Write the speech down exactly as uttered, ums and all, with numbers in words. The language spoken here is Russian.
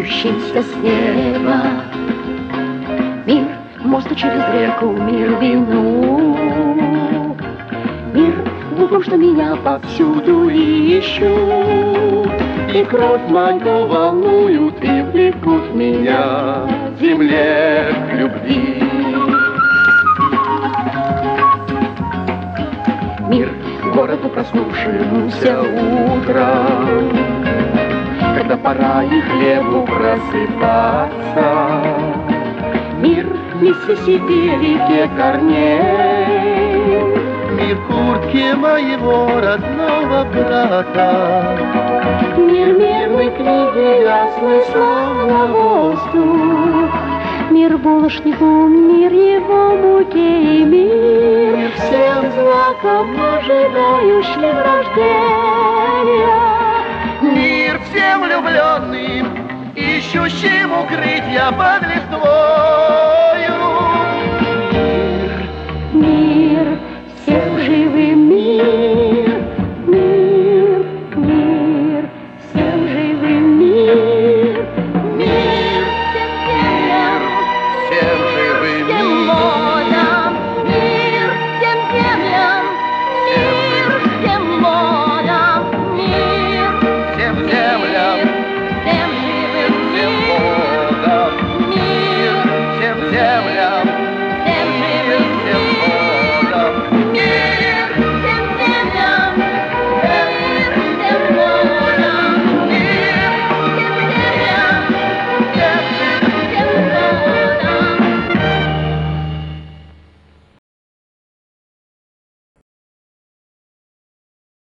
льющийся с неба. Мир мосту через реку, мир вину. Мир в том, что меня повсюду ищут, и кровь мою волнуют, и влекут меня к земле, к любви. Мир городу проснувшемуся утром, когда пора и хлебу просыпаться. Мир Миссисипи, реке корней, мир куртки моего родного брата. Мир мирной книги ясный, словно воздух. Мир булочнику, мир его муки, и мир всем знаком, ожидающим рождения. Мир всем влюбленным, ищущим укрытия под листвой.